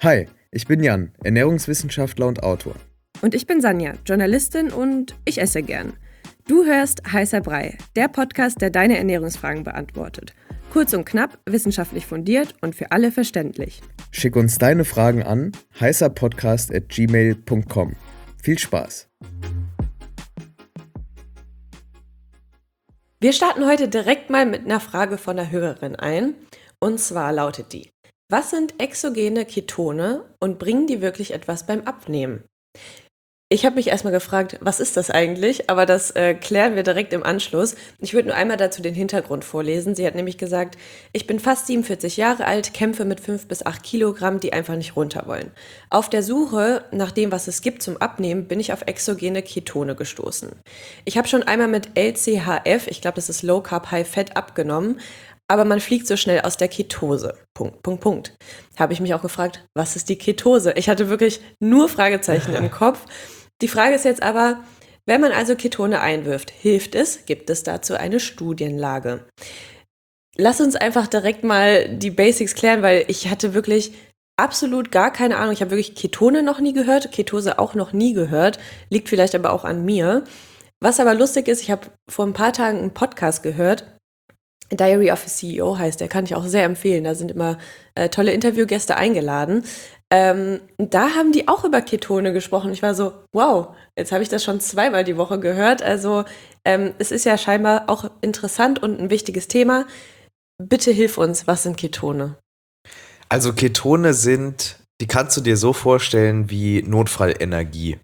Hi, ich bin Jan, Ernährungswissenschaftler und Autor. Und ich bin Sanja, Journalistin und ich esse gern. Du hörst Heißer Brei, der Podcast, der deine Ernährungsfragen beantwortet. Kurz und knapp, wissenschaftlich fundiert und für alle verständlich. Schick uns deine Fragen an heißerpodcast@gmail.com. Viel Spaß! Wir starten heute direkt mal mit einer Frage von der Hörerin ein. Und zwar lautet die: Was sind exogene Ketone und bringen die wirklich etwas beim Abnehmen? Ich habe mich erstmal gefragt, was ist das eigentlich? Aber das klären wir direkt im Anschluss. Ich würde nur einmal dazu den Hintergrund vorlesen. Sie hat nämlich gesagt: Ich bin fast 47 Jahre alt, kämpfe mit 5 bis 8 Kilogramm, die einfach nicht runter wollen. Auf der Suche nach dem, was es gibt zum Abnehmen, bin ich auf exogene Ketone gestoßen. Ich habe schon einmal mit LCHF, ich glaube, das ist Low Carb High Fat, abgenommen. Aber man fliegt so schnell aus der Ketose. Punkt. Habe ich mich auch gefragt, was ist die Ketose? Ich hatte wirklich nur Fragezeichen im Kopf. Die Frage ist jetzt aber, wenn man also Ketone einwirft, hilft es? Gibt es dazu eine Studienlage? Lass uns einfach direkt mal die Basics klären, weil ich hatte wirklich absolut gar keine Ahnung. Ich habe wirklich Ketone noch nie gehört, Ketose auch noch nie gehört. Liegt vielleicht aber auch an mir. Was aber lustig ist, ich habe vor ein paar Tagen einen Podcast gehört. Diary of a CEO heißt der, kann ich auch sehr empfehlen. Da sind immer tolle Interviewgäste eingeladen. Da haben die auch über Ketone gesprochen. Ich war so, wow, jetzt habe ich das schon 2-mal die Woche gehört. Also es ist ja scheinbar auch interessant und ein wichtiges Thema. Bitte hilf uns, was sind Ketone? Also Ketone die kannst du dir so vorstellen wie Notfallenergie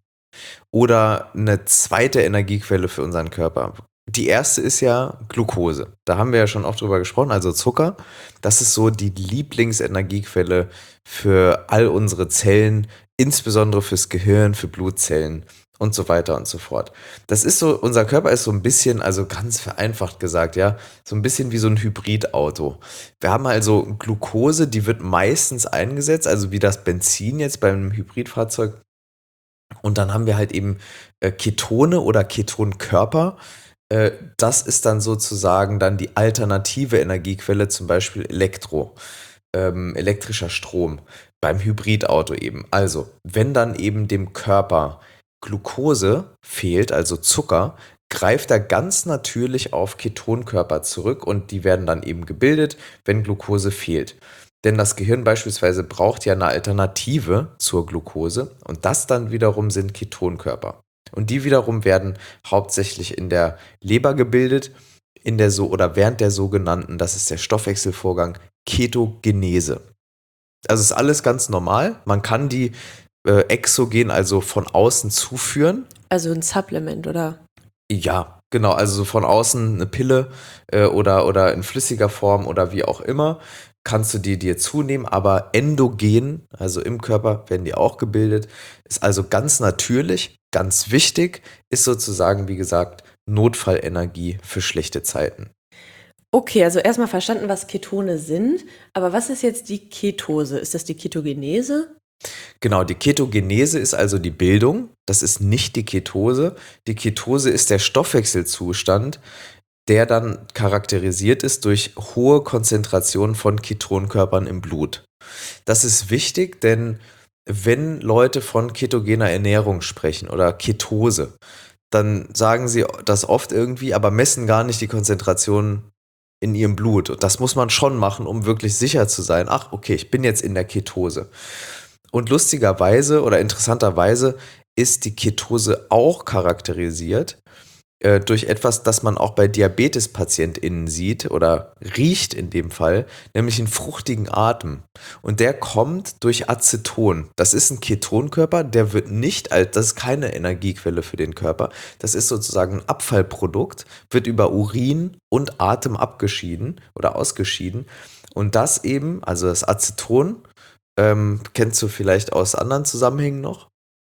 oder eine zweite Energiequelle für unseren Körper. Die erste ist ja Glucose. Da haben wir ja schon oft drüber gesprochen, also Zucker. Das ist so die Lieblingsenergiequelle für all unsere Zellen, insbesondere fürs Gehirn, für Blutzellen und so weiter und so fort. Das ist so, unser Körper ist so ein bisschen, also ganz vereinfacht gesagt, ja, so ein bisschen wie so ein Hybridauto. Wir haben also Glucose, die wird meistens eingesetzt, also wie das Benzin jetzt beim Hybridfahrzeug. Und dann haben wir halt eben Ketone oder Ketonkörper. Das ist dann sozusagen dann die alternative Energiequelle, zum Beispiel elektrischer Strom beim Hybridauto eben. Also, wenn dann eben dem Körper Glucose fehlt, also Zucker, greift er ganz natürlich auf Ketonkörper zurück und die werden dann eben gebildet, wenn Glucose fehlt. Denn das Gehirn beispielsweise braucht ja eine Alternative zur Glucose und das dann wiederum sind Ketonkörper. Und die wiederum werden hauptsächlich in der Leber gebildet, oder während der sogenannten, das ist der Stoffwechselvorgang, Ketogenese. Also ist alles ganz normal. Man kann die exogen, also von außen zuführen. Also ein Supplement, oder? Ja, genau, also so von außen eine Pille oder in flüssiger Form oder wie auch immer, kannst du die dir zunehmen, aber endogen, also im Körper werden die auch gebildet, ist also ganz natürlich, ganz wichtig, ist sozusagen, wie gesagt, Notfallenergie für schlechte Zeiten. Okay, also erstmal verstanden, was Ketone sind. Aber was ist jetzt die Ketose? Ist das die Ketogenese? Genau, die Ketogenese ist also die Bildung, das ist nicht die Ketose. Die Ketose ist der Stoffwechselzustand, der dann charakterisiert ist durch hohe Konzentrationen von Ketonkörpern im Blut. Das ist wichtig, denn wenn Leute von ketogener Ernährung sprechen oder Ketose, dann sagen sie das oft irgendwie, aber messen gar nicht die Konzentration in ihrem Blut. Und das muss man schon machen, um wirklich sicher zu sein, ach, okay, ich bin jetzt in der Ketose. Und lustigerweise oder interessanterweise ist die Ketose auch charakterisiert durch etwas, das man auch bei DiabetespatientInnen sieht oder riecht in dem Fall, nämlich einen fruchtigen Atem. Und der kommt durch Aceton. Das ist ein Ketonkörper, der wird nicht als, das ist keine Energiequelle für den Körper, das ist sozusagen ein Abfallprodukt, wird über Urin und Atem abgeschieden oder ausgeschieden. Und das eben, also das Aceton, kennst du vielleicht aus anderen Zusammenhängen noch?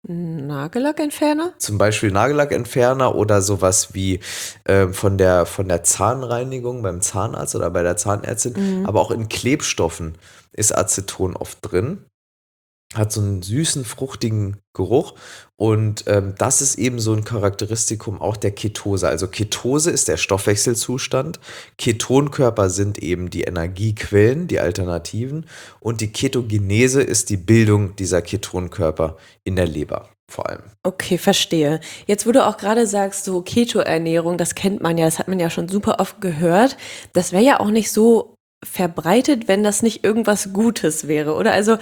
Nagellackentferner? Zum Beispiel Nagellackentferner oder sowas wie von der Zahnreinigung beim Zahnarzt oder bei der Zahnärztin. Aber auch in Klebstoffen ist Aceton oft drin. hat so einen süßen, fruchtigen Geruch und das ist eben so ein Charakteristikum auch der Ketose. Also Ketose ist der Stoffwechselzustand, Ketonkörper sind eben die Energiequellen, die Alternativen und die Ketogenese ist die Bildung dieser Ketonkörper in der Leber vor allem. Okay, verstehe. Jetzt, wo du auch gerade sagst, so Keto-Ernährung, das kennt man ja, das hat man ja schon super oft gehört. Das wäre ja auch nicht so verbreitet, wenn das nicht irgendwas Gutes wäre, oder? Also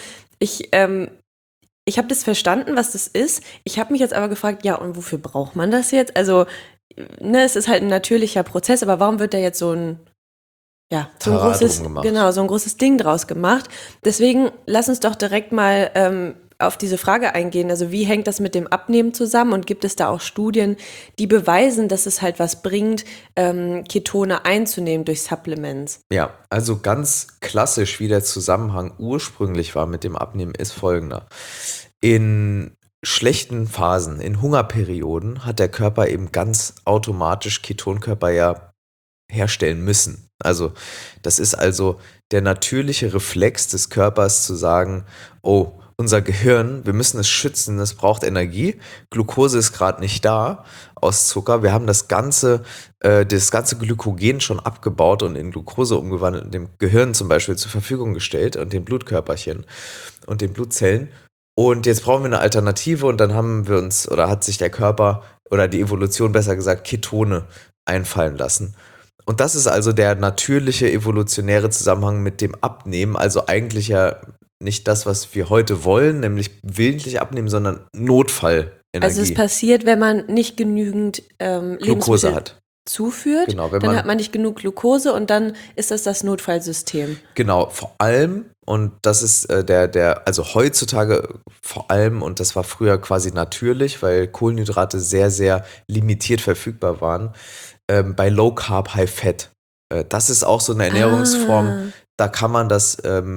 ich habe das verstanden, was das ist. Ich habe mich jetzt aber gefragt, ja, und wofür braucht man das jetzt? Also, ne, es ist halt ein natürlicher Prozess, aber warum wird da jetzt so ein Tara drum großes, gemacht. genau, so ein großes Ding draus gemacht? Deswegen lass uns doch direkt mal auf diese Frage eingehen. Also, wie hängt das mit dem Abnehmen zusammen? Und gibt es da auch Studien, die beweisen, dass es halt was bringt, Ketone einzunehmen durch Supplements? Ja, also ganz klassisch, wie der Zusammenhang ursprünglich war mit dem Abnehmen, ist folgender. In schlechten Phasen, in Hungerperioden, hat der Körper eben ganz automatisch Ketonkörper ja herstellen müssen. Also das ist also der natürliche Reflex des Körpers zu sagen, oh, unser Gehirn, wir müssen es schützen, es braucht Energie, Glucose ist gerade nicht da aus Zucker, wir haben das ganze Glykogen schon abgebaut und in Glucose umgewandelt und dem Gehirn zum Beispiel zur Verfügung gestellt und den Blutkörperchen und den Blutzellen. Und jetzt brauchen wir eine Alternative und dann haben wir uns, oder hat sich der Körper oder die Evolution besser gesagt, Ketone einfallen lassen. Und das ist also der natürliche evolutionäre Zusammenhang mit dem Abnehmen, also eigentlich ja nicht das, was wir heute wollen, nämlich willentlich abnehmen, sondern Notfallenergie. Also es passiert, wenn man nicht genügend Glucose Lebensmittel hat. zuführt, Genau, wenn dann man hat man nicht genug Glucose und dann ist das Notfallsystem. Genau, vor allem, und das ist also heutzutage vor allem, und das war früher quasi natürlich, weil Kohlenhydrate sehr, sehr limitiert verfügbar waren, bei Low Carb, High Fat. Das ist auch so eine Ernährungsform, Ah, da kann man das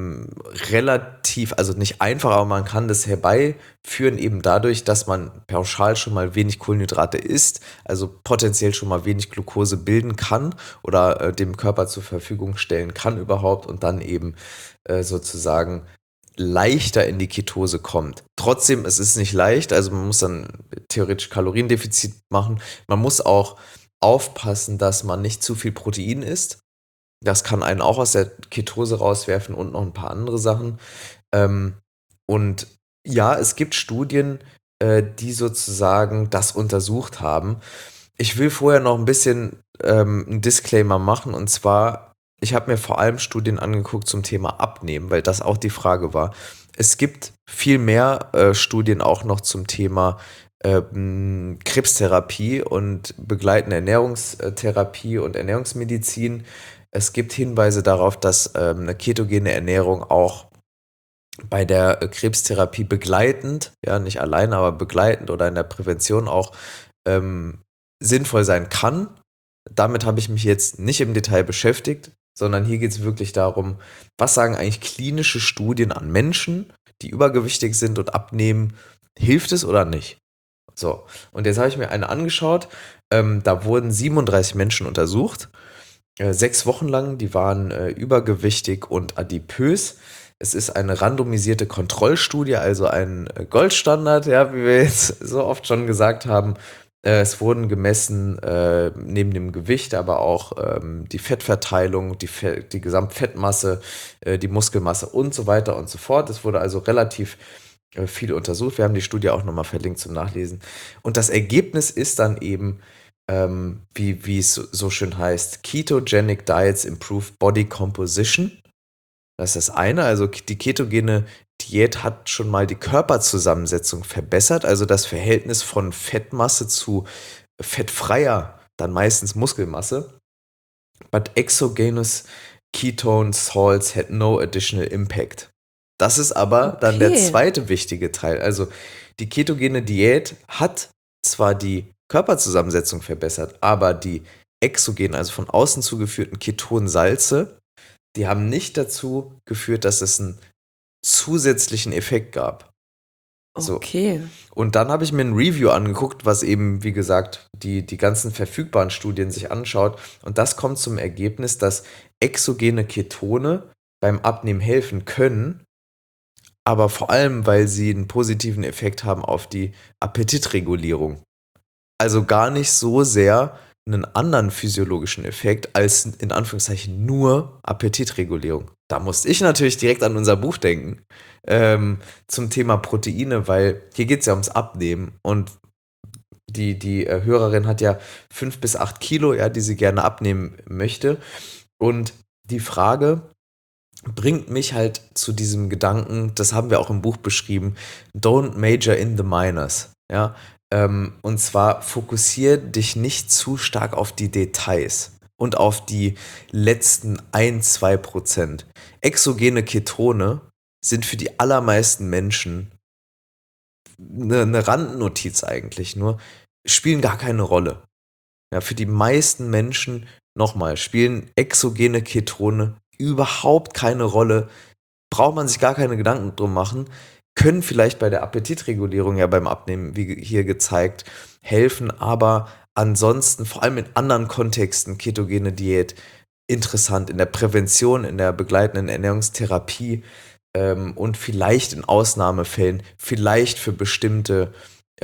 relativ, also nicht einfach, aber man kann das herbeiführen, eben dadurch, dass man pauschal schon mal wenig Kohlenhydrate isst, also potenziell schon mal wenig Glucose bilden kann oder dem Körper zur Verfügung stellen kann überhaupt und dann eben sozusagen leichter in die Ketose kommt. Trotzdem, es ist nicht leicht, also man muss dann theoretisch Kaloriendefizit machen. Man muss auch aufpassen, dass man nicht zu viel Protein isst. Das kann einen auch aus der Ketose rauswerfen und noch ein paar andere Sachen. Ähm, und ja, es gibt Studien, die sozusagen das untersucht haben. Ich will vorher noch ein bisschen einen Disclaimer machen. Und zwar, ich habe mir vor allem Studien angeguckt zum Thema Abnehmen, weil das auch die Frage war. Es gibt viel mehr Studien auch noch zum Thema Krebstherapie und begleitende Ernährungstherapie und Ernährungsmedizin. Es gibt Hinweise darauf, dass eine ketogene Ernährung auch bei der Krebstherapie begleitend, ja, nicht alleine, aber begleitend oder in der Prävention auch ähm, sinnvoll sein kann. Damit habe ich mich jetzt nicht im Detail beschäftigt, sondern hier geht es wirklich darum, was sagen eigentlich klinische Studien an Menschen, die übergewichtig sind und abnehmen, hilft es oder nicht? So, und jetzt habe ich mir eine angeschaut, da wurden 37 Menschen untersucht 6 Wochen lang, die waren übergewichtig und adipös. Es ist eine randomisierte Kontrollstudie, also ein Goldstandard, ja, wie wir jetzt so oft schon gesagt haben. Es wurden gemessen neben dem Gewicht, aber auch die Fettverteilung, die Gesamtfettmasse, die Muskelmasse und so weiter und so fort. Es wurde also relativ viel untersucht. Wir haben die Studie auch nochmal verlinkt zum Nachlesen. Und das Ergebnis ist dann eben, wie es so schön heißt, Ketogenic Diets improve Body Composition. Das ist das eine, also die ketogene Diät hat schon mal die Körperzusammensetzung verbessert, also das Verhältnis von Fettmasse zu fettfreier, dann meistens Muskelmasse. But exogenous ketone salts had no additional impact. Das ist aber dann der okay. zweite wichtige Teil. Also die ketogene Diät hat zwar die Körperzusammensetzung verbessert, aber die exogenen, also von außen zugeführten Ketonsalze, die haben nicht dazu geführt, dass es einen zusätzlichen Effekt gab. So. Okay. Und dann habe ich mir ein Review angeguckt, was eben, wie gesagt, die ganzen verfügbaren Studien sich anschaut. Und das kommt zum Ergebnis, dass exogene Ketone beim Abnehmen helfen können, aber vor allem, weil sie einen positiven Effekt haben auf die Appetitregulierung. Also gar nicht so sehr einen anderen physiologischen Effekt als in Anführungszeichen nur Appetitregulierung. Da musste ich natürlich direkt an unser Buch denken, zum Thema Proteine, weil hier geht es ja ums Abnehmen und die Hörerin hat ja 5 bis 8 Kilo, ja, die sie gerne abnehmen möchte. Und die Frage bringt mich halt zu diesem Gedanken, das haben wir auch im Buch beschrieben, don't major in the minors. Ja? Und zwar fokussiere dich nicht zu stark auf die Details und auf die letzten 1-2%. Exogene Ketone sind für die allermeisten Menschen eine Randnotiz eigentlich nur, spielen gar keine Rolle. Ja, für die meisten Menschen, nochmal, spielen exogene Ketone überhaupt keine Rolle. Braucht man sich gar keine Gedanken drum machen. Können vielleicht bei der Appetitregulierung ja beim Abnehmen, wie hier gezeigt, helfen, aber ansonsten, vor allem in anderen Kontexten, ketogene Diät, interessant in der Prävention, in der begleitenden Ernährungstherapie und vielleicht in Ausnahmefällen, vielleicht für bestimmte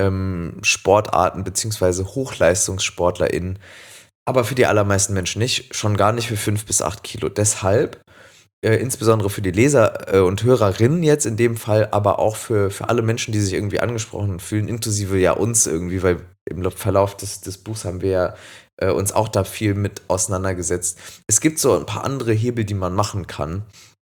Sportarten beziehungsweise HochleistungssportlerInnen, aber für die allermeisten Menschen nicht, schon gar nicht für 5 bis 8 Kilo. Deshalb, insbesondere für die Leser und Hörerinnen jetzt in dem Fall, aber auch für alle Menschen, die sich irgendwie angesprochen fühlen, inklusive ja uns irgendwie, weil im Verlauf des Buchs haben wir ja uns auch da viel mit auseinandergesetzt. Es gibt so ein paar andere Hebel, die man machen kann.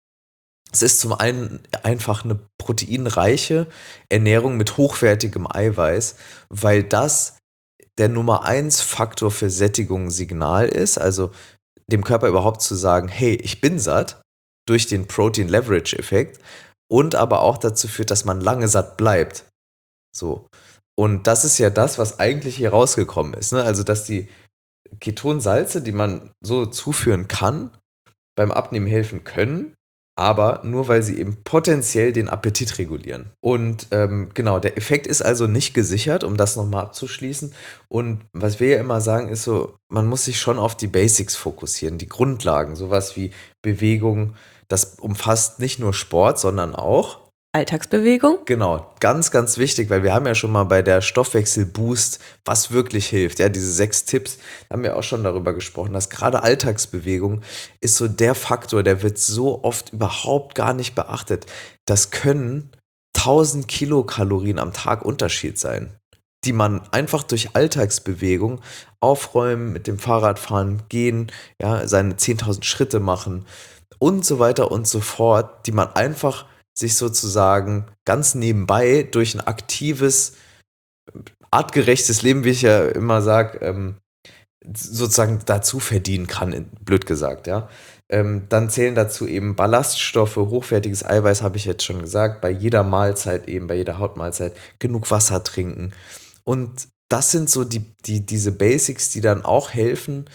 Es ist zum einen einfach eine proteinreiche Ernährung mit hochwertigem Eiweiß, weil das der Nummer 1 Faktor für Sättigungssignal ist, also dem Körper überhaupt zu sagen, hey, ich bin satt, durch den Protein Leverage Effekt und aber auch dazu führt, dass man lange satt bleibt. So. Und das ist ja das, was eigentlich hier rausgekommen ist, ne? Also, dass die Ketonsalze, die man so zuführen kann, beim Abnehmen helfen können, aber nur weil sie eben potenziell den Appetit regulieren. Und genau, der Effekt ist also nicht gesichert, um das nochmal abzuschließen. Und was wir ja immer sagen, ist so, man muss sich schon auf die Basics fokussieren, die Grundlagen, sowas wie Bewegung, das umfasst nicht nur Sport, sondern auch Alltagsbewegung? genau, ganz, ganz wichtig, weil wir haben ja schon mal bei der Stoffwechselboost, was wirklich hilft, ja, diese 6 Tipps, haben wir auch schon darüber gesprochen, dass gerade Alltagsbewegung ist so der Faktor, der wird so oft überhaupt gar nicht beachtet. Das können 1000 Kilokalorien am Tag Unterschied sein, die man einfach durch Alltagsbewegung aufräumen, mit dem Fahrrad fahren, gehen, ja, seine 10.000 Schritte machen und so weiter und so fort, die man einfach sich sozusagen ganz nebenbei durch ein aktives, artgerechtes Leben, wie ich ja immer sage, sozusagen dazu verdienen kann, blöd gesagt, ja. Dann zählen dazu eben Ballaststoffe, hochwertiges Eiweiß, habe ich jetzt schon gesagt, bei jeder Mahlzeit eben, bei jeder Hauptmahlzeit, genug Wasser trinken. Und das sind so diese Basics, die dann auch helfen,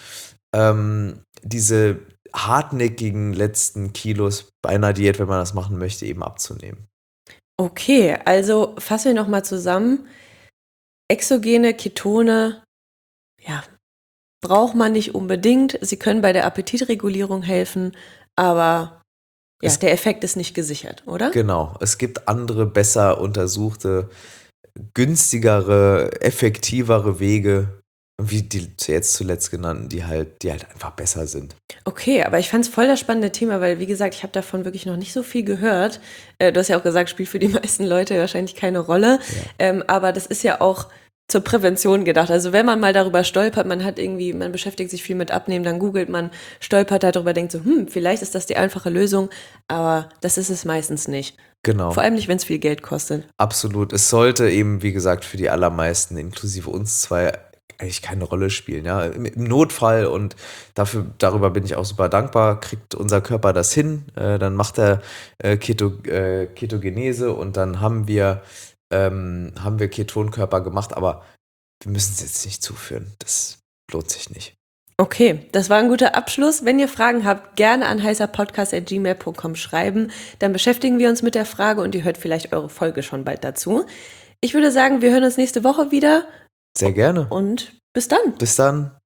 diese hartnäckigen letzten Kilos bei einer Diät, wenn man das machen möchte, eben abzunehmen. Okay, also fassen wir nochmal zusammen. Exogene Ketone, ja, braucht man nicht unbedingt. Sie können bei der Appetitregulierung helfen, aber ja, der Effekt ist nicht gesichert, oder? Genau, es gibt andere, besser untersuchte, günstigere, effektivere Wege, wie die jetzt zuletzt genannten, die halt einfach besser sind. Okay, aber ich fand es voll das spannende Thema, weil, wie gesagt, ich habe davon wirklich noch nicht so viel gehört. Du hast ja auch gesagt, spielt für die meisten Leute wahrscheinlich keine Rolle. Ja. Aber das ist ja auch zur Prävention gedacht. Also wenn man mal darüber stolpert, man beschäftigt sich viel mit Abnehmen, dann googelt man, stolpert darüber, denkt so, vielleicht ist das die einfache Lösung, aber das ist es meistens nicht. Genau. Vor allem nicht, wenn es viel Geld kostet. Absolut. Es sollte eben, wie gesagt, für die allermeisten, inklusive uns zwei, eigentlich keine Rolle spielen. Ja? Im Notfall, und darüber bin ich auch super dankbar, kriegt unser Körper das hin, dann macht er Ketogenese und dann haben wir Ketonkörper gemacht, aber wir müssen es jetzt nicht zuführen. Das lohnt sich nicht. Okay, das war ein guter Abschluss. Wenn ihr Fragen habt, gerne an heißerpodcast@gmail.com schreiben. Dann beschäftigen wir uns mit der Frage und ihr hört vielleicht eure Folge schon bald dazu. Ich würde sagen, wir hören uns nächste Woche wieder. Sehr gerne. Und bis dann. Bis dann.